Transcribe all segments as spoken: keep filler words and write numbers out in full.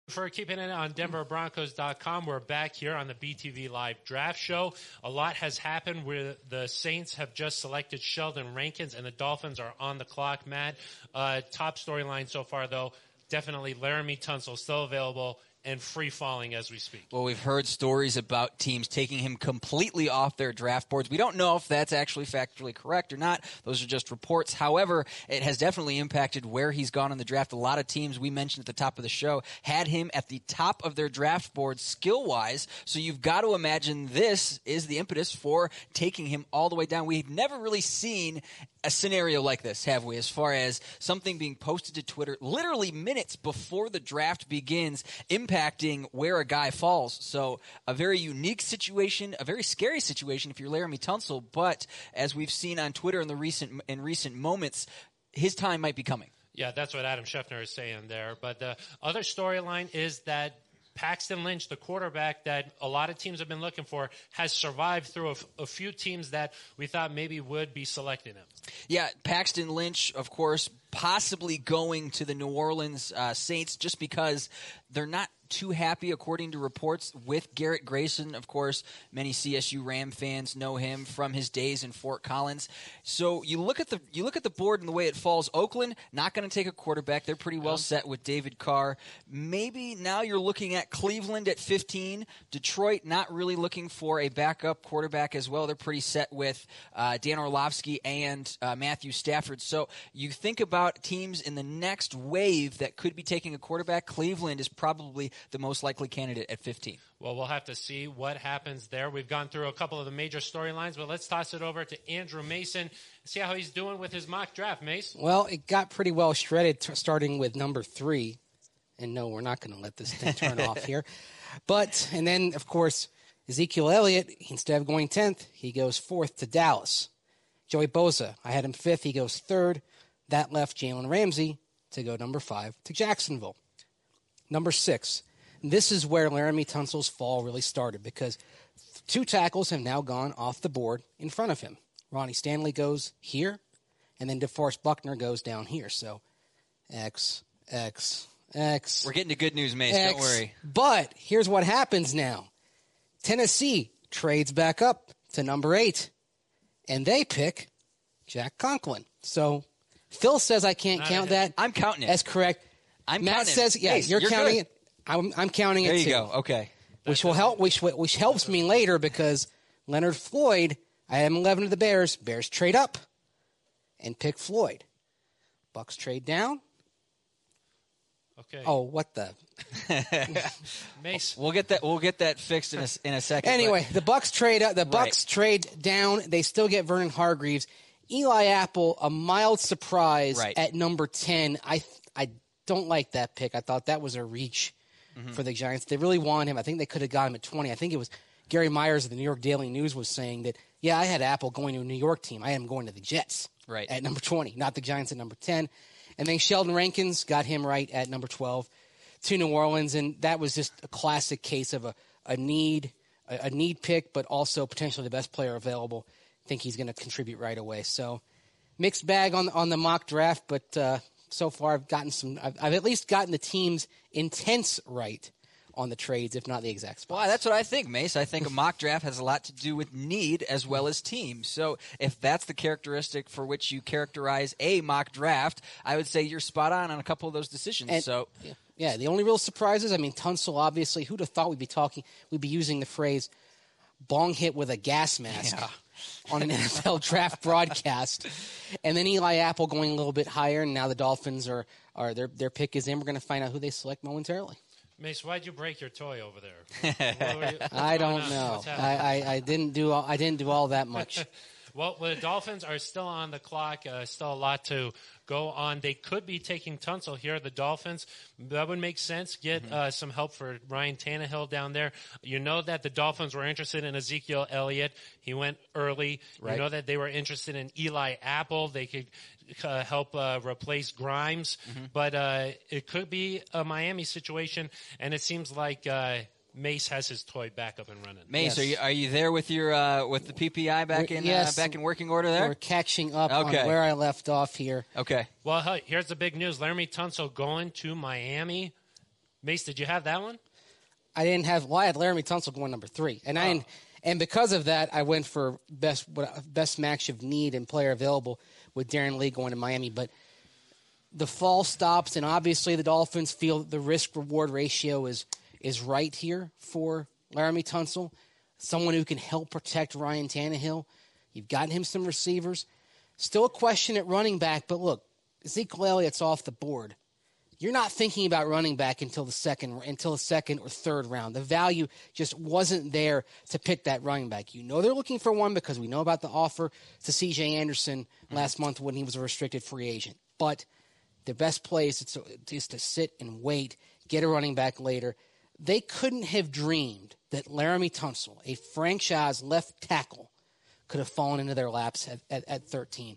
For keeping it on Denver Broncos dot com. We're back here on the B T V Live Draft Show. A lot has happened where the Saints have just selected Sheldon Rankins and the Dolphins are on the clock, Matt. Uh, top storyline so far, though, definitely Laremy Tunsil still available and free falling as we speak. Well, we've heard stories about teams taking him completely off their draft boards. We don't know if that's actually factually correct or not. Those are just reports. However, it has definitely impacted where he's gone in the draft. A lot of teams, we mentioned at the top of the show, had him at the top of their draft board skill-wise. So you've got to imagine this is the impetus for taking him all the way down. We've never really seen a scenario like this, have we, as far as something being posted to Twitter literally minutes before the draft begins, impacting where a guy falls. So a very unique situation, a very scary situation if you're Laremy Tunsil, but as we've seen on Twitter in the recent in recent moments, his time might be coming. Yeah, that's what Adam Schefter is saying there. But the other storyline is that Paxton Lynch, the quarterback that a lot of teams have been looking for, has survived through a, f- a few teams that we thought maybe would be selecting him. Yeah, Paxton Lynch, of course, possibly going to the New Orleans uh, Saints just because they're not too happy, according to reports, with Garrett Grayson. Of course, many C S U Ram fans know him from his days in Fort Collins. So you look at the you look at the board and the way it falls. Oakland not going to take a quarterback; they're pretty well set with David Carr. Maybe now you're looking at Cleveland at fifteen. Detroit not really looking for a backup quarterback as well; they're pretty set with uh, Dan Orlovsky and uh, Matthew Stafford. So you think about teams in the next wave that could be taking a quarterback. Cleveland is probably the most likely candidate at fifteen. Well, we'll have to see what happens there. We've gone through a couple of the major storylines, but let's toss it over to Andrew Mason, see how he's doing with his mock draft. Mace? Well, it got pretty well shredded t- starting with number three. And no, we're not going to let this thing turn off here. But, and then, of course, Ezekiel Elliott, instead of going tenth, he goes fourth to Dallas. Joey Bosa, I had him fifth, he goes third. That left Jalen Ramsey to go number five to Jacksonville. Number six. This is where Laremy Tunsil's fall really started because two tackles have now gone off the board in front of him. Ronnie Stanley goes here, and then DeForest Buckner goes down here. So X, X, X. We're getting to good news, Mace. X. Don't worry. But here's what happens now. Tennessee trades back up to number eight, and they pick Jack Conklin. So Phil says I can't Not count ahead. that. I'm counting it. That's correct. I'm Matt counting says, it. yeah, Hey, you're, you're counting good. it. I'm, I'm counting There it you too. go. Okay. Which will help. Which which helps me later because Leonard Floyd. I have eleven to the Bears. Bears trade up and pick Floyd. Bucks trade down. Okay. Oh, what the? Mace. We'll get that. We'll get that fixed in a, in a second. Anyway, but- the Bucks trade up. The Bucks Right. trade down. They still get Vernon Hargreaves. Eli Apple, a mild surprise Right. at number ten. I I don't like that pick. I thought that was a reach Mm-hmm. for the Giants. They really want him. I think they could have got him at twenty. I think it was Gary Myers of the New York Daily News was saying that, yeah, I had Apple going to a New York team. I had him going to the Jets Right. at number twenty, not the Giants at number ten. And then Sheldon Rankins got him right at number twelve to New Orleans, and that was just a classic case of a, a need a, a need pick, but also potentially the best player available. I think he's going to contribute right away. So mixed bag on on the mock draft, but uh, so far I've gotten some. I've, I've at least gotten the team's intents right on the trades, if not the exact spots. Well, that's what I think, Mace. I think a mock draft has a lot to do with need as well as team. So if that's the characteristic for which you characterize a mock draft, I would say you're spot on on a couple of those decisions. And- so Yeah. Yeah, the only real surprises, I mean, Tunsil, obviously, who'd have thought we'd be talking, we'd be using the phrase bong hit with a gas mask Yeah. on an N F L draft broadcast. And then Eli Apple going a little bit higher, and now the Dolphins are, are their their pick is in. We're going to find out who they select momentarily. Mace, why'd you break your toy over there? What were you- what's I going don't on? know. What's happening? I, I, I didn't do all, I didn't do all that much. Well, the Dolphins are still on the clock. Uh, still a lot to go on. They could be taking Tunsil here. The Dolphins, that would make sense. Get Mm-hmm. uh, some help for Ryan Tannehill down there. You know that the Dolphins were interested in Ezekiel Elliott. He went early. Right. You know that they were interested in Eli Apple. They could uh, help uh, replace Grimes. Mm-hmm. But uh, it could be a Miami situation, and it seems like uh, Mace has his toy back up and running. Mace, Yes. are you are you there with your uh, with the P P I back We're- in yes. uh, back in working order there? We're catching up Okay. on where I left off here. Okay. Well, hey, here's the big news. Laremy Tunsil going to Miami. Mace, did you have that one? I didn't have. Well, I had Laramie Tunsil going number three, and I Oh. and because of that, I went for best best match of need and player available with Darren Lee going to Miami. But the fall stops, and obviously the Dolphins feel the risk reward ratio is is right here for Laramie Tunsil, someone who can help protect Ryan Tannehill. You've gotten him some receivers. Still a question at running back, but look, Ezekiel Elliott's off the board. You're not thinking about running back until the second until the second or third round. The value just wasn't there to pick that running back. You know they're looking for one because we know about the offer to C J Anderson last month when he was a restricted free agent. But the best play is to, is to sit and wait, get a running back later. They couldn't have dreamed that Laramie Tunsil, a franchise left tackle, could have fallen into their laps at, at, at thirteen.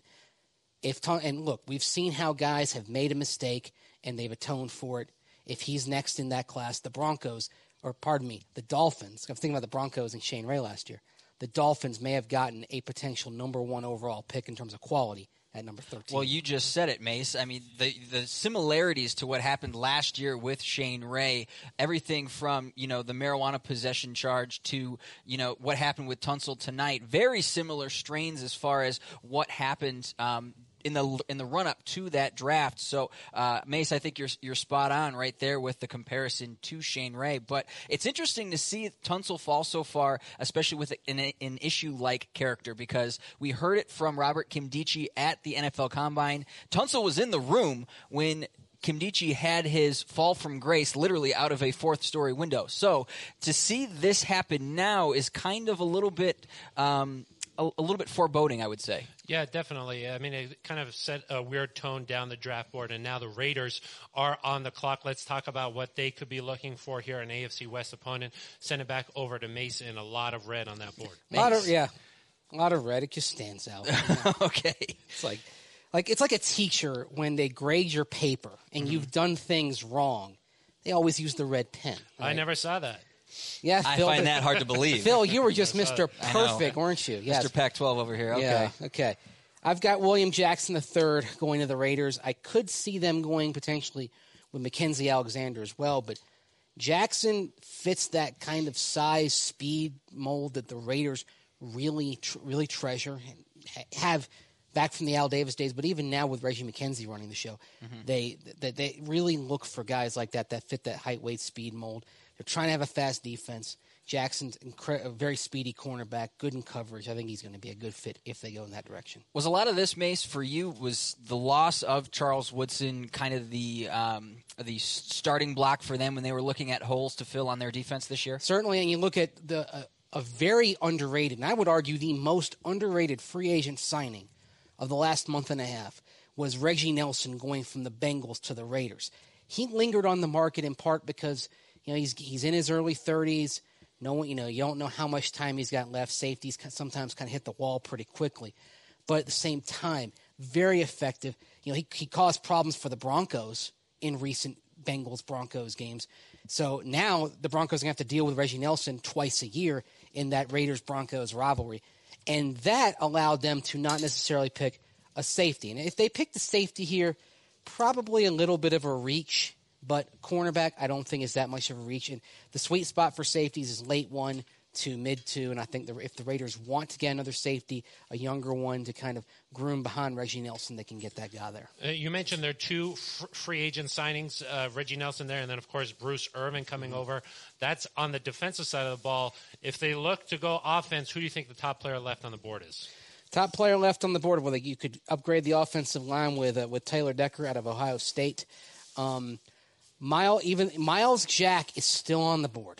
If and look, we've seen how guys have made a mistake and they've atoned for it. If he's next in that class, the Broncos, or pardon me, the Dolphins, I'm thinking about the Broncos and Shane Ray last year, the Dolphins may have gotten a potential number one overall pick in terms of quality at number thirteen. Well, you just said it, Mace. I mean, the the similarities to what happened last year with Shane Ray, everything from, you know, the marijuana possession charge to, you know, what happened with Tunsil tonight, very similar strains as far as what happened um in the in the run up to that draft. So, uh, Mace, I think you're you're spot on right there with the comparison to Shane Ray. But it's interesting to see Tunsil fall so far, especially with an, an issue like character, because we heard it from Robert Kimdichie at the N F L Combine. Tunsil was in the room when Kimdichie had his fall from grace literally out of a fourth-story window. So to see this happen now is kind of a little bit um, a, a little bit foreboding, I would say. Yeah, definitely. I mean, it kind of set a weird tone down the draft board, and now the Raiders are on the clock. Let's talk about what they could be looking for here, an A F C West opponent. Send it back over to Mason. A lot of red on that board. A lot of, yeah, a lot of red. It just stands out. Okay. It's like, like it's like a teacher when they grade your paper and mm-hmm. you've done things wrong. They always use the red pen. Right? I never saw that. Yeah, I Phil, find that hard to believe. Phil, you were just Mister Perfect, weren't you? Yes. Mister Pac twelve over here. Okay. Yeah, okay. I've got William Jackson the third going to the Raiders. I could see them going potentially with Mackenzie Alexander as well, but Jackson fits that kind of size, speed mold that the Raiders really, tr- really treasure and ha- have back from the Al Davis days. But even now with Reggie McKenzie running the show, mm-hmm. they, they they really look for guys like that that fit that height, weight, speed mold. They're trying to have a fast defense. Jackson's incre- a very speedy cornerback, good in coverage. I think he's going to be a good fit if they go in that direction. Was a lot of this, Mace, for you, was the loss of Charles Woodson kind of the um, the starting block for them when they were looking at holes to fill on their defense this year? Certainly, and you look at the uh, a very underrated, and I would argue the most underrated free agent signing of the last month and a half was Reggie Nelson going from the Bengals to the Raiders. He lingered on the market in part because you know he's he's in his early thirties. No, you know, you don't know how much time he's got left. Safeties sometimes kind of hit the wall pretty quickly. But at the same time, very effective. You know, he, he caused problems for the Broncos in recent Bengals-Broncos games. So now the Broncos are going to have to deal with Reggie Nelson twice a year in that Raiders-Broncos rivalry. And that allowed them to not necessarily pick a safety. And if they picked the safety here, probably a little bit of a reach. But cornerback, I don't think is that much of a reach. And the sweet spot for safeties is late one to mid two. And I think the, if the Raiders want to get another safety, a younger one to kind of groom behind Reggie Nelson, they can get that guy there. Uh, you mentioned there are two f- free agent signings, uh, Reggie Nelson there, and then, of course, Bruce Irvin coming mm-hmm. over. That's on the defensive side of the ball. If they look to go offense, who do you think the top player left on the board is? Top player left on the board, well, you could upgrade the offensive line with uh, with Taylor Decker out of Ohio State. Um Miles, even Miles Jack is still on the board.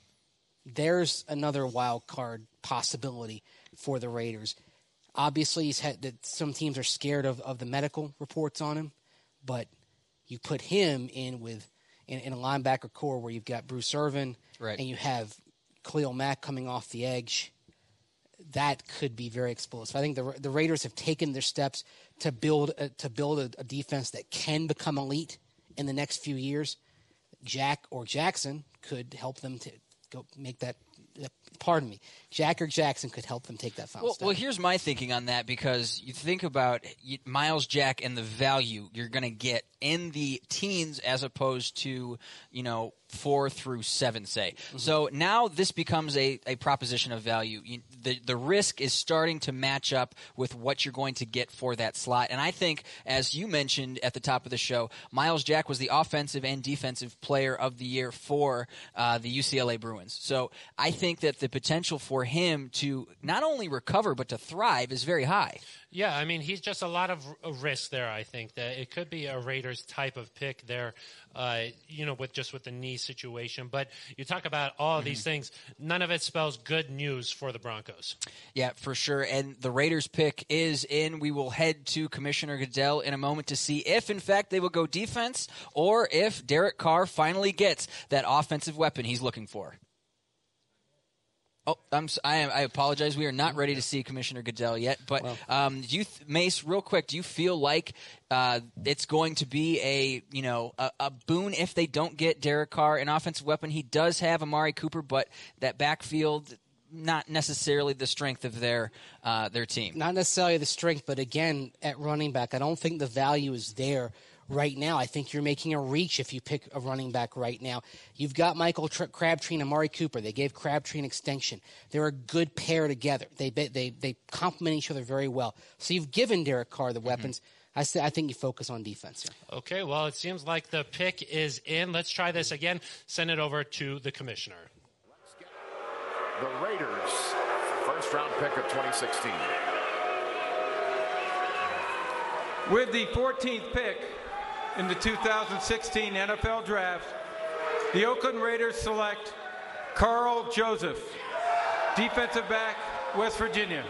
There's another wild card possibility for the Raiders. Obviously, he's had that some teams are scared of, of the medical reports on him, but you put him in with in, in a linebacker core where you've got Bruce Irvin right. and you have Khalil Mack coming off the edge. That could be very explosive. I think the the Raiders have taken their steps to build a, to build a, a defense that can become elite in the next few years. Jack or Jackson could help them to go make that pardon me, Jack or Jackson could help them take that final well, step. Well, here's my thinking on that, because you think about Myles Jack and the value you're going to get in the teens as opposed to, you know, four through seven, say. Mm-hmm. So now this becomes a, a proposition of value. You, the the risk is starting to match up with what you're going to get for that slot. And I think, as you mentioned at the top of the show, Myles Jack was the offensive and defensive player of the year for uh, the U C L A Bruins. So I think that the potential for him to not only recover but to thrive is very high. Yeah, I mean, he's just a lot of r- risk there, I think. That it could be a Raiders type of pick there, uh, you know, with just with the knee situation. But you talk about all of these things. None of it spells good news for the Broncos. Yeah, for sure. And the Raiders pick is in. We will head to Commissioner Goodell in a moment to see if, in fact, they will go defense or if Derek Carr finally gets that offensive weapon he's looking for. Oh, I'm, I, am, I apologize. We are not ready to see Commissioner Goodell yet. But Well. um, do you, th- Mace, real quick, do you feel like uh, it's going to be a you know a, a boon if they don't get Derek Carr, an offensive weapon? He does have Amari Cooper, but that backfield, not necessarily the strength of their uh, their team. Not necessarily the strength, but again, at running back, I don't think the value is there right now. I think you're making a reach if you pick a running back right now. You've got Michael Tr- Crabtree and Amari Cooper. They gave Crabtree an extension. They're a good pair together. They they they complement each other very well. So you've given Derek Carr the weapons. Mm-hmm. I say I think you focus on defense here. Okay, well, it seems like the pick is in. Let's try this again. Send it over to the commissioner. The Raiders, first round pick of twenty sixteen. With the fourteenth pick in the two thousand sixteen N F L Draft, the Oakland Raiders select Carl Joseph, defensive back, West Virginia.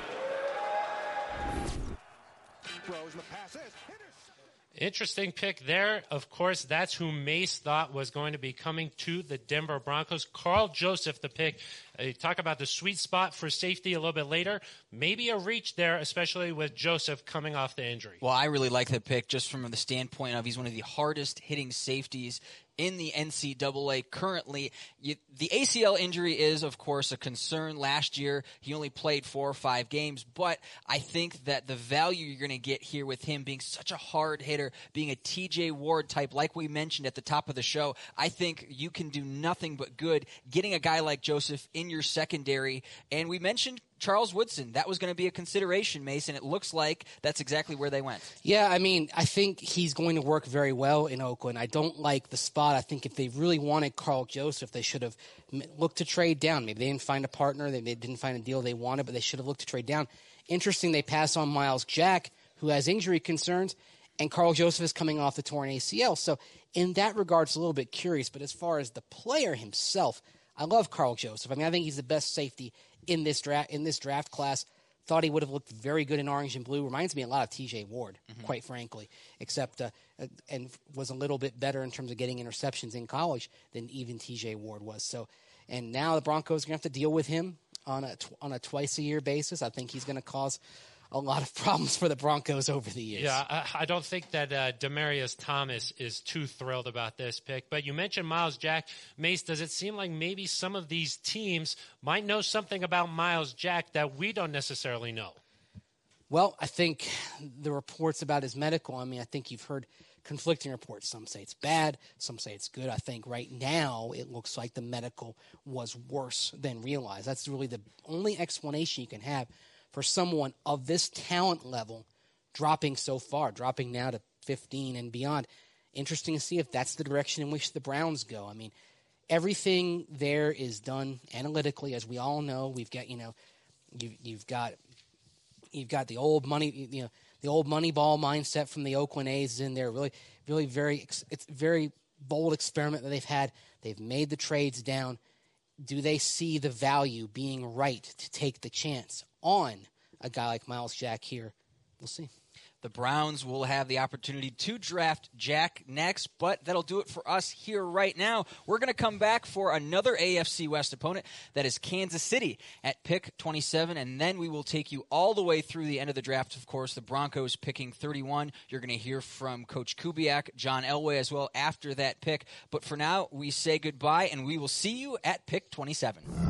Interesting pick there. Of course, that's who Mace thought was going to be coming to the Denver Broncos. Carl Joseph, the pick. Uh, you talk about the sweet spot for safety a little bit later. Maybe a reach there, especially with Joseph coming off the injury. Well, I really like that pick just from the standpoint of he's one of the hardest hitting safeties in the N C double A currently. You, the A C L injury is, of course, a concern. Last year, he only played four or five games, but I think that the value you're going to get here with him being such a hard hitter, being a T J Ward type, like we mentioned at the top of the show, I think you can do nothing but good getting a guy like Joseph in your secondary. And we mentioned Charles Woodson. That was going to be a consideration, Mason. It looks like that's exactly where they went. Yeah, I mean, I think he's going to work very well in Oakland. I don't like the spot. I think if they really wanted Carl Joseph, they should have looked to trade down. Maybe they didn't find a partner. They didn't find a deal they wanted, but they should have looked to trade down. Interesting, they pass on Myles Jack, who has injury concerns, and Carl Joseph is coming off the torn A C L. So in that regard, it's a little bit curious. But as far as the player himself, I love Carl Joseph. I mean, I think he's the best safety in this draft in this draft class. Thought he would have looked very good in orange and blue. Reminds me a lot of T J Ward, mm-hmm. quite frankly, except uh, and was a little bit better in terms of getting interceptions in college than even T J Ward was. So, and now the Broncos are going to have to deal with him on a on a twice a year basis. I think he's going to cause a lot of problems for the Broncos over the years. Yeah, I, I don't think that uh, Demaryius Thomas is too thrilled about this pick. But you mentioned Myles Jack. Mace, does it seem like maybe some of these teams might know something about Myles Jack that we don't necessarily know? Well, I think the reports about his medical, I mean, I think you've heard conflicting reports. Some say it's bad, some say it's good. I think right now it looks like the medical was worse than realized. That's really the only explanation you can have for someone of this talent level dropping so far, dropping now to fifteen and beyond. Interesting to see if that's the direction in which the Browns go. I mean, everything there is done analytically, as we all know. We've got, you know, you, you've got you've got the old money, you know, the old Moneyball mindset from the Oakland A's in there. Really, really very, it's a very bold experiment that they've had. They've made the trades down. Do they see the value being right to take the chance on a guy like Myles Jack here? We'll see. The Browns will have the opportunity to draft Jack next, but that'll do it for us here right now. We're going to come back for another A F C West opponent. That is Kansas City at pick twenty-seven, and then we will take you all the way through the end of the draft. Of course, the Broncos picking thirty-one. You're going to hear from Coach Kubiak, John Elway as well after that pick. But for now, we say goodbye, and we will see you at pick twenty-seven.